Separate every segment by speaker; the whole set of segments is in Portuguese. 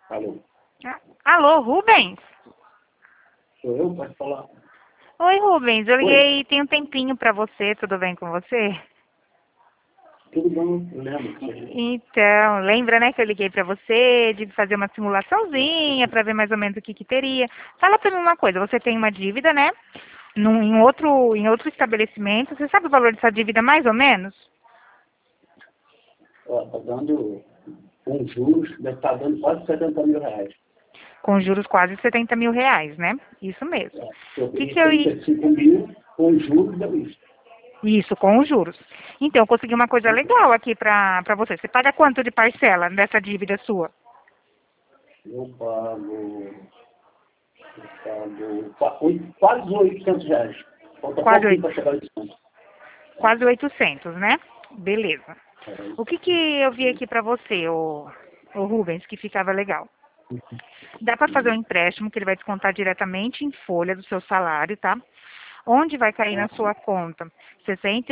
Speaker 1: Alô?
Speaker 2: Alô, Rubens?
Speaker 1: Sou eu? Pode falar?
Speaker 2: Oi, Rubens. Eu
Speaker 1: Oi,
Speaker 2: liguei tem um tempinho pra você. Tudo bem com você?
Speaker 1: tudo bom? Eu lembro.
Speaker 2: Então, lembra, né, que eu liguei pra você de fazer uma simulaçãozinha pra ver mais ou menos o que teria. Fala pra mim uma coisa. Você tem uma dívida, né? Em outro estabelecimento. Você sabe o valor dessa dívida mais ou menos?
Speaker 1: Ó, tá dando com juros, deve estar dando quase 70 mil reais.
Speaker 2: Com juros quase 70 mil reais, né? Isso mesmo.
Speaker 1: Eu
Speaker 2: O que
Speaker 1: peguei
Speaker 2: que eu ia...
Speaker 1: 35 mil com juros da lista.
Speaker 2: Isso, com os juros. Então, eu consegui uma coisa legal aqui pra você. Você paga quanto de parcela dessa dívida sua?
Speaker 1: Eu pago quase 800 reais. Falta
Speaker 2: Quase,
Speaker 1: pouquinho para chegar a 800.
Speaker 2: quase 800, né? Beleza.
Speaker 1: É
Speaker 2: O
Speaker 1: isso.
Speaker 2: que eu vi aqui pra você, o Rubens, que ficava legal? Dá pra fazer um empréstimo que ele vai descontar diretamente em folha do seu salário, tá? Onde vai cair na sua conta? R$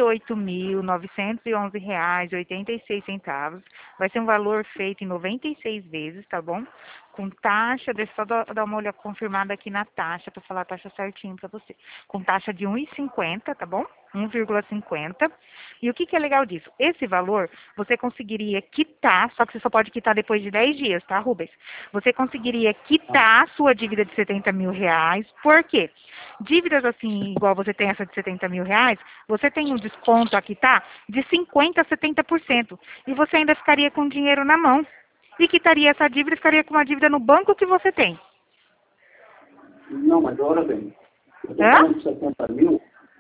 Speaker 2: 68.911,86. Vai ser um valor feito em 96 vezes, tá bom? Com taxa, deixa eu só dar uma olhada confirmada aqui na taxa, para falar a taxa certinho para você. Com taxa de 1,50, tá bom? 1,50. E o que é legal disso? Esse valor você conseguiria quitar, só que você só pode quitar depois de 10 dias, tá, Rubens? Você conseguiria quitar a sua dívida de 70 mil reais. Por quê? Dívidas assim, igual você tem essa de 70 mil reais, você tem um desconto aqui, tá? De 50% a 70%. E você ainda ficaria com dinheiro na mão. E quitaria essa dívida e ficaria com uma dívida no banco que você tem.
Speaker 1: Não, mas olha bem. Eu estou
Speaker 2: Hã?
Speaker 1: falando de 70 mil.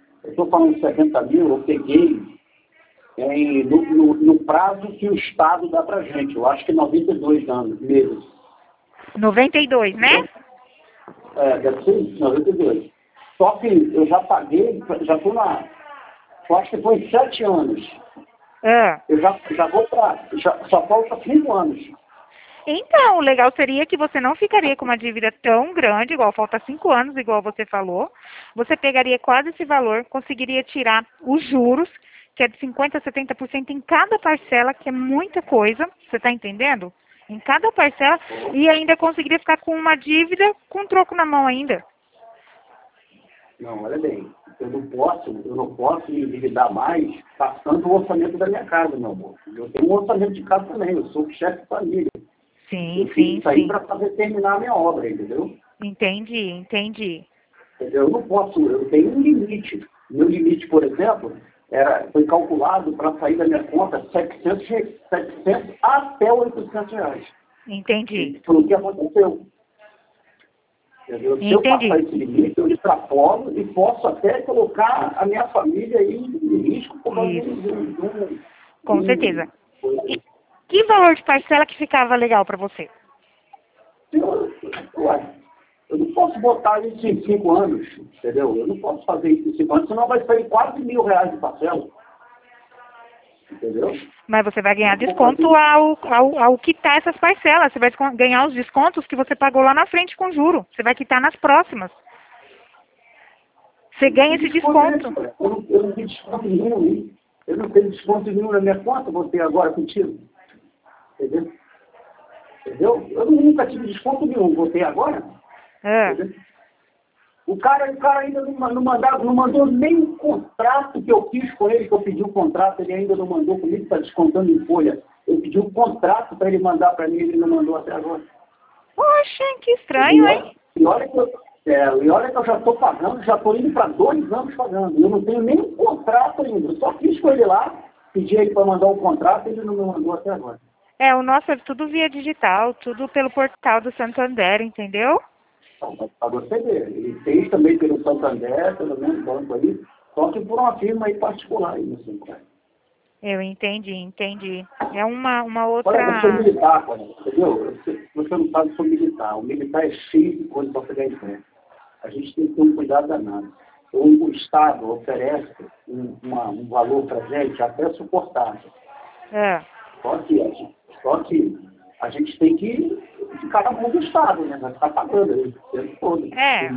Speaker 1: Eu peguei no prazo que o Estado dá para gente. Eu acho que 92 anos, meses.
Speaker 2: 92, né?
Speaker 1: Entendeu? Deve ser isso, 92. Só que eu já paguei, já estou eu acho que foi em 7 anos.
Speaker 2: Ah.
Speaker 1: Eu já vou para, só falta 5 anos.
Speaker 2: Então, o legal seria que você não ficaria com uma dívida tão grande, igual falta 5 anos, igual você falou. Você pegaria quase esse valor, conseguiria tirar os juros, que é de 50% a 70% em cada parcela, que é muita coisa, você está entendendo? Em cada parcela, e ainda conseguiria ficar com uma dívida com troco na mão ainda.
Speaker 1: Não, olha bem, eu não posso me endividar mais passando o orçamento da minha casa, meu amor. Eu tenho um orçamento de casa também, eu sou chefe de família.
Speaker 2: Sim,
Speaker 1: Eu fiz
Speaker 2: sim,
Speaker 1: isso aí
Speaker 2: sim.
Speaker 1: para fazer terminar a minha obra, entendeu?
Speaker 2: Entendi.
Speaker 1: Eu não posso, eu tenho um limite. Meu limite, por exemplo, foi calculado para sair da minha conta 700 até 800 reais.
Speaker 2: Entendi.
Speaker 1: E foi o que aconteceu. Entendeu? Se eu passar
Speaker 2: Entendi.
Speaker 1: esse limite, eu extrapolo e posso até colocar a minha família aí em risco por causa
Speaker 2: Isso,
Speaker 1: de
Speaker 2: com certeza. E que valor de parcela que ficava legal para você?
Speaker 1: Ué, eu não posso botar isso em 5 anos, entendeu? Eu não posso fazer isso em 5 anos, senão vai sair quase R$ 1.000 de parcela. Entendeu?
Speaker 2: Mas você vai ganhar
Speaker 1: Eu não vou
Speaker 2: desconto
Speaker 1: fazer
Speaker 2: ao quitar essas parcelas. Você vai ganhar os descontos que você pagou lá na frente com juro. Você vai quitar nas próximas. Você ganha esse desconto.
Speaker 1: eu não tenho desconto nenhum aí. Eu não tenho desconto nenhum na minha conta, vou ter agora contigo. Entendeu? Entendeu? Eu nunca tive desconto nenhum, vou ter agora.
Speaker 2: Ah,
Speaker 1: Entendeu? O cara ainda não mandou nem o contrato que eu fiz com ele, que eu pedi o contrato, ele ainda não mandou comigo, está descontando em folha. Eu pedi um contrato para ele mandar para mim, ele não mandou até agora.
Speaker 2: poxa, que
Speaker 1: E
Speaker 2: estranho, hein?
Speaker 1: olha que eu já estou pagando, já estou indo para 2 anos pagando. Eu não tenho nem um contrato ainda. Eu só fiz com ele lá, pedi ele para mandar o contrato, ele não me mandou até agora.
Speaker 2: O nosso é tudo via digital, tudo pelo portal do Santander, entendeu?
Speaker 1: Então, para você ver, ele fez também pelo Santander, pelo mesmo banco aí, só que por uma firma aí particular aí no Santander.
Speaker 2: Eu entendi. É uma
Speaker 1: Olha, eu sou
Speaker 2: outra...
Speaker 1: militar, cara, entendeu? Você não sabe, eu sou militar. O militar é cheio de coisa para pegar em frente. A gente tem que ter um cuidado danado. O Estado oferece um valor para a gente até suportável.
Speaker 2: Ah,
Speaker 1: Só que a gente tem que ficar na mão do Estado, né? Vai ficar pagando aí o tempo todo.
Speaker 2: é.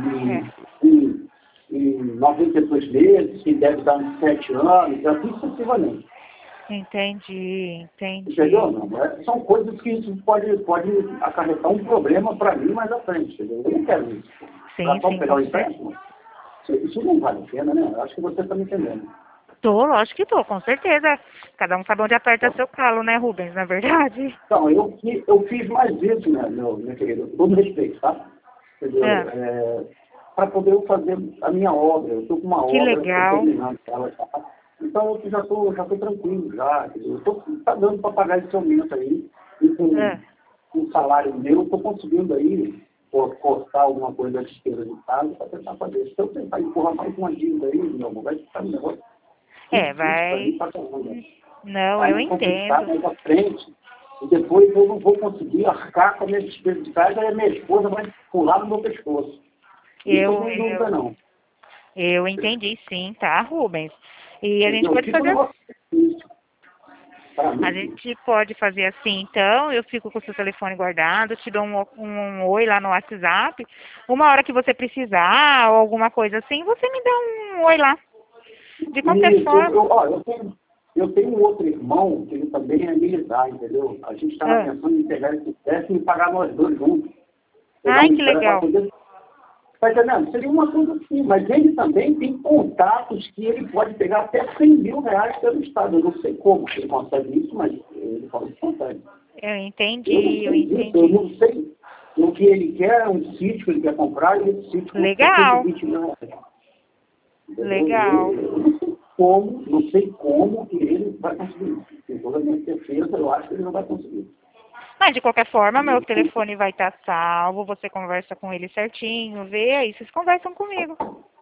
Speaker 1: Em 92 meses, que deve dar uns 7 anos, assim sucessivamente.
Speaker 2: Entendi, entendi.
Speaker 1: Entendeu? Não, são coisas que isso pode acarretar um problema para mim mais à frente, entendeu? Eu não quero isso. Para
Speaker 2: Sim,
Speaker 1: só
Speaker 2: sim,
Speaker 1: pegar
Speaker 2: com
Speaker 1: o
Speaker 2: certeza.
Speaker 1: empréstimo, isso não vale a pena, né? Eu acho que você está me entendendo.
Speaker 2: Tô, lógico que tô, com certeza. Cada um sabe onde aperta seu calo, né, Rubens, na verdade?
Speaker 1: Então, eu fiz mais isso, né, meu querido, com todo respeito, tá? Entendeu?
Speaker 2: É,
Speaker 1: Para poder eu fazer a minha obra. Eu estou com uma
Speaker 2: que
Speaker 1: obra, estou
Speaker 2: legal.
Speaker 1: terminando ela já. Então, eu já tô tranquilo, já. Entendeu? Tá dando para pagar esse aumento aí. E com
Speaker 2: É,
Speaker 1: o salário meu, estou conseguindo aí cortar alguma coisa da despesa de casa para tentar fazer. Se eu tentar empurrar mais uma dívida aí, meu amor, vai ficar um negócio difícil para mim,
Speaker 2: vai.
Speaker 1: para caramba.
Speaker 2: Não,
Speaker 1: Vai
Speaker 2: eu
Speaker 1: me complicar
Speaker 2: entendo.
Speaker 1: mais à frente. E depois eu não vou conseguir arcar com a minha despesa de casa e a minha esposa vai pular no meu pescoço. Isso eu não
Speaker 2: Eu,
Speaker 1: tenho dúvida,
Speaker 2: eu,
Speaker 1: não.
Speaker 2: eu entendi sim, tá, Rubens? E a gente
Speaker 1: Entendeu?
Speaker 2: pode
Speaker 1: Fica um
Speaker 2: fazer
Speaker 1: negócio difícil. Para
Speaker 2: A
Speaker 1: mim,
Speaker 2: gente pode fazer assim, então, eu fico com o seu telefone guardado, te dou um oi lá no WhatsApp. Uma hora que você precisar ou alguma coisa assim, você me dá um oi lá. De qualquer
Speaker 1: isso,
Speaker 2: forma.
Speaker 1: ó, eu tenho um outro irmão que ele também é militar, entendeu? A gente estava
Speaker 2: Ah,
Speaker 1: pensando em pegar esse teste e pagar nós dois juntos. Pegar
Speaker 2: ai,
Speaker 1: um
Speaker 2: que
Speaker 1: para
Speaker 2: legal.
Speaker 1: poder. Tá entendendo? Seria uma coisa assim, mas ele também tem contatos que ele pode pegar até 100 mil reais pelo Estado. Eu não sei como ele consegue isso, mas ele fala que consegue.
Speaker 2: Eu
Speaker 1: Eu não
Speaker 2: entendi, eu
Speaker 1: sei disso, eu
Speaker 2: entendi.
Speaker 1: não sei o que ele quer, um sítio que ele quer comprar, e esse sítio custa
Speaker 2: Legal,
Speaker 1: 120 mil reais. Entendeu?
Speaker 2: legal.
Speaker 1: Eu não sei como que ele vai conseguir isso. Com toda a minha certeza, eu acho que ele não vai conseguir.
Speaker 2: Mas de qualquer forma, meu telefone vai estar salvo, você conversa com ele certinho, vê aí, vocês conversam comigo.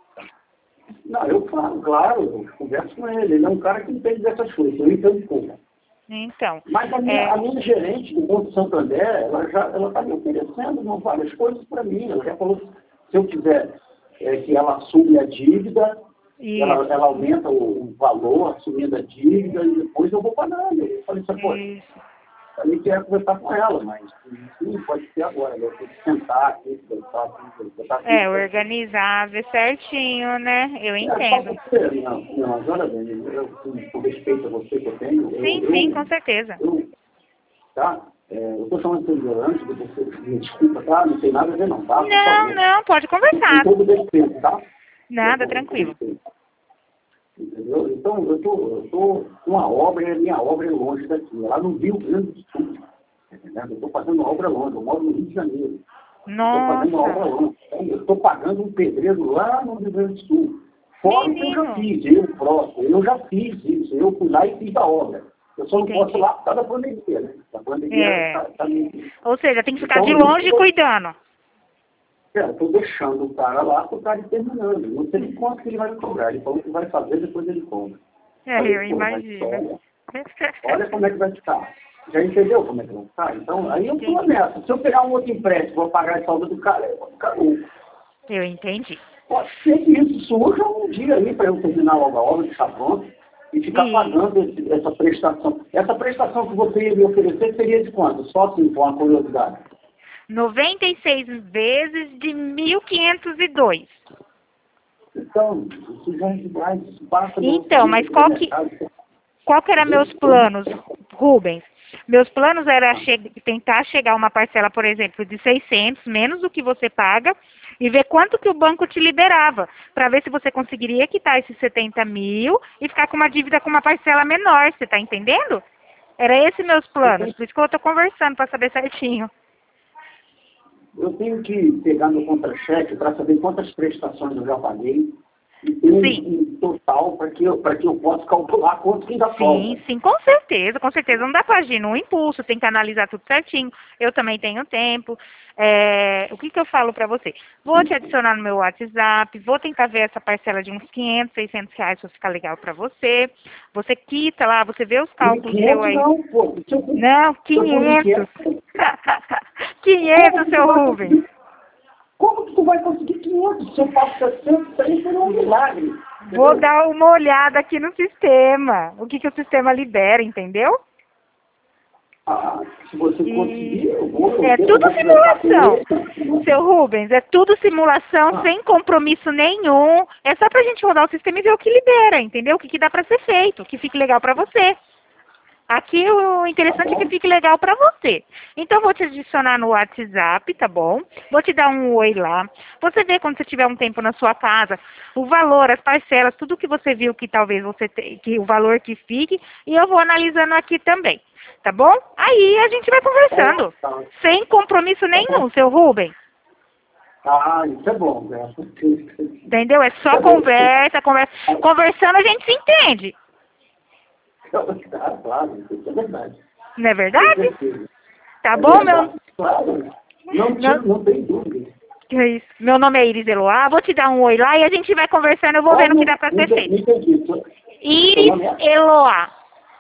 Speaker 1: Não, eu falo, claro, eu converso com ele. Ele é um cara que entende dessas coisas, eu entendo pouco.
Speaker 2: Então,
Speaker 1: Mas a minha gerente do Banco Santander, ela está me oferecendo várias coisas para mim. Ela já falou que se eu quiser que ela assume a dívida,
Speaker 2: isso,
Speaker 1: ela aumenta o valor assumindo a dívida e depois eu vou pagando. Eu falei assim, poxa,
Speaker 2: isso.
Speaker 1: eu queria conversar com ela, mas isso não pode ser agora. Eu tenho que sentar aqui, sentar aqui.
Speaker 2: Organizar, ver certinho, né? Eu
Speaker 1: Só
Speaker 2: entendo.
Speaker 1: porque, não, agora bem, com respeito a você que eu tenho,
Speaker 2: Sim, sim, com certeza.
Speaker 1: tá? Eu estou chamando de ignorante, você me desculpa, tá? Não tem nada a ver não, tá? Por
Speaker 2: Não,
Speaker 1: favor.
Speaker 2: não, pode
Speaker 1: Com
Speaker 2: conversar.
Speaker 1: todo respeito, tá?
Speaker 2: Nada,
Speaker 1: Com
Speaker 2: tranquilo.
Speaker 1: respeito. Entendeu? Então, eu tô com uma obra, e a minha obra é longe daqui, lá no Rio Grande do Sul. Entendeu? Eu estou fazendo uma obra longe, eu moro no Rio de Janeiro. Estou fazendo uma obra
Speaker 2: Nossa,
Speaker 1: longe. Então, eu estou pagando um pedreiro lá no Rio Grande do Sul. Fora o que eu já
Speaker 2: menino.
Speaker 1: fiz, eu próprio, eu já fiz isso, eu fui lá e fiz a obra. Eu só não posso ir
Speaker 2: Entendi.
Speaker 1: lá por causa da pandemia, né? A pandemia
Speaker 2: É.
Speaker 1: está me...
Speaker 2: Ou seja, tem que ficar
Speaker 1: Então,
Speaker 2: de longe cuidando.
Speaker 1: eu estou deixando o cara lá para o cara ir terminando. Não sei de quanto que ele vai me cobrar. Ele falou que vai fazer, depois ele cobra. Falei,
Speaker 2: Eu
Speaker 1: pô, mas
Speaker 2: imagino.
Speaker 1: olha como é que vai ficar. Já entendeu como é que vai ficar? Então, aí eu estou
Speaker 2: Entendi.
Speaker 1: nessa. Se eu pegar um outro empréstimo, vou pagar a salda do cara, eu vou ficar louco.
Speaker 2: Eu entendi.
Speaker 1: Pode ser que isso surja um dia aí para eu terminar logo a obra, deixar pronto, e ficar
Speaker 2: E
Speaker 1: pagando essa prestação. Essa prestação que você ia me oferecer seria de quanto? Só assim, com a curiosidade.
Speaker 2: 96 vezes de 1.502.
Speaker 1: Então, isso já é demais. Isso passa no
Speaker 2: Então,
Speaker 1: orçamento
Speaker 2: mas
Speaker 1: do supermercado.
Speaker 2: qual que era meus planos, Rubens? Meus planos era tentar chegar a uma parcela, por exemplo, de 600, menos do que você paga, e ver quanto que o banco te liberava, para ver se você conseguiria quitar esses 70 mil e ficar com uma dívida com uma parcela menor, você está entendendo? Era esse meus planos, por isso que eu estou conversando para saber certinho.
Speaker 1: Eu tenho que pegar meu contra-cheque para saber quantas prestações eu já paguei e ter
Speaker 2: Sim.
Speaker 1: um total para que eu possa calcular quanto que ainda
Speaker 2: Sim,
Speaker 1: falta.
Speaker 2: sim, com certeza, com certeza. Não dá para agir no impulso, tem que analisar tudo certinho. Eu também tenho tempo. O que eu falo para você? Vou te adicionar no meu WhatsApp, vou tentar ver essa parcela de uns 500, 600 reais para ficar legal para você. Você quita lá, você vê os
Speaker 1: E
Speaker 2: cálculos seu
Speaker 1: 500
Speaker 2: aí.
Speaker 1: não, pô.
Speaker 2: Não,
Speaker 1: Se eu for
Speaker 2: 500.
Speaker 1: como
Speaker 2: 500,
Speaker 1: que tu
Speaker 2: seu
Speaker 1: vai
Speaker 2: Rubens.
Speaker 1: conseguir? Como que tu vai conseguir 500? Se eu faço 700, isso aí seria um milagre.
Speaker 2: Vou
Speaker 1: Entendeu?
Speaker 2: dar uma olhada aqui no sistema. O que o sistema libera, entendeu?
Speaker 1: Se você conseguir,
Speaker 2: E
Speaker 1: eu vou
Speaker 2: tudo
Speaker 1: conversar com
Speaker 2: simulação.
Speaker 1: ele.
Speaker 2: Seu Rubens, é tudo simulação,
Speaker 1: Ah,
Speaker 2: sem compromisso nenhum. É só pra gente rodar o sistema e ver o que libera, entendeu? O que dá pra ser feito, o que fique legal pra você. Aqui o interessante é que fique legal para você. Então, vou te adicionar no WhatsApp, tá bom? Vou te dar um oi lá. Você vê quando você tiver um tempo na sua casa, o valor, as parcelas, tudo que você viu que talvez você tenha, que o valor que fique, e eu vou analisando aqui também, tá bom? Aí a gente vai conversando, sem compromisso nenhum, seu Rubem.
Speaker 1: Ah, isso é bom, né?
Speaker 2: Entendeu? É só conversa. Conversando a gente se entende.
Speaker 1: Claro, isso é verdade.
Speaker 2: Não é verdade? Tá bom, meu?
Speaker 1: Claro, não tem dúvida.
Speaker 2: Que é isso? Meu nome é Iris Eloá, vou te dar um oi lá e a gente vai conversando, eu vou vendo o que dá pra ser feito.
Speaker 1: Entendi.
Speaker 2: Iris Eloá.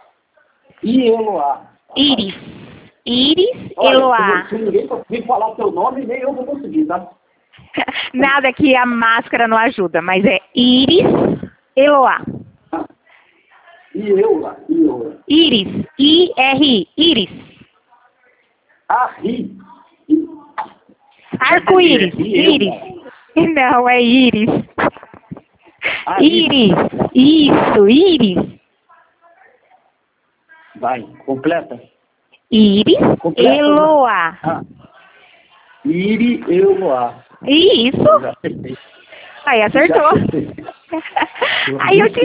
Speaker 1: Eloá.
Speaker 2: Iris. Iris
Speaker 1: Olha,
Speaker 2: Eloá.
Speaker 1: se ninguém conseguir falar teu nome, nem eu vou conseguir, tá?
Speaker 2: Nada que a máscara não ajuda, mas é Iris Eloá.
Speaker 1: Eloá.
Speaker 2: Iris. I-R-I. Iris.
Speaker 1: Ri.
Speaker 2: Arco-íris. Iris. Não, é Iris. Iris. Isso, Iris.
Speaker 1: Vai, completa.
Speaker 2: Iris Eloá.
Speaker 1: Iris Eloá.
Speaker 2: Isso. Aí acertou. Aí eu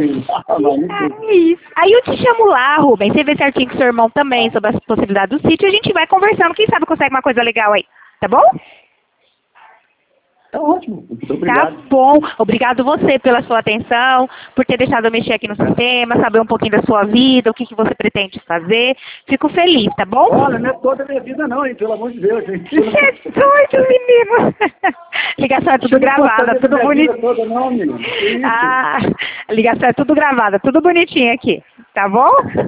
Speaker 2: te chamo lá, Rubem. Você vê certinho com seu irmão também sobre as possibilidades do sítio. A gente vai conversando. Quem sabe consegue uma coisa legal aí. Tá bom?
Speaker 1: Tá ótimo. Muito obrigado.
Speaker 2: Tá bom. Obrigado você pela sua atenção, por ter deixado eu mexer aqui no sistema, saber um pouquinho da sua vida, o que você pretende fazer. Fico feliz, tá bom?
Speaker 1: Olha, não é toda a minha vida não, hein? Pelo amor de Deus, gente.
Speaker 2: Você é doido, menino. Ligação é tudo gravada, tudo bonitinho.
Speaker 1: Toda, não, menino.
Speaker 2: Ah, ligação é tudo gravada, tudo bonitinho aqui, tá bom?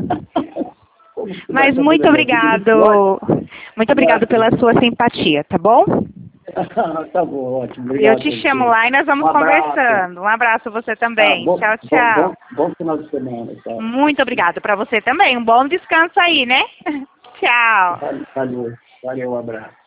Speaker 2: Mas muito obrigado. Muito obrigado pela sua simpatia, tá bom?
Speaker 1: Tá bom, ótimo. Obrigado,
Speaker 2: eu te chamo lá e nós vamos conversando. Um abraço você também. Tchau, tchau.
Speaker 1: Bom final de semana. Tchau.
Speaker 2: Muito obrigado para você também. Um bom descanso aí, né? Tchau.
Speaker 1: Valeu, um abraço.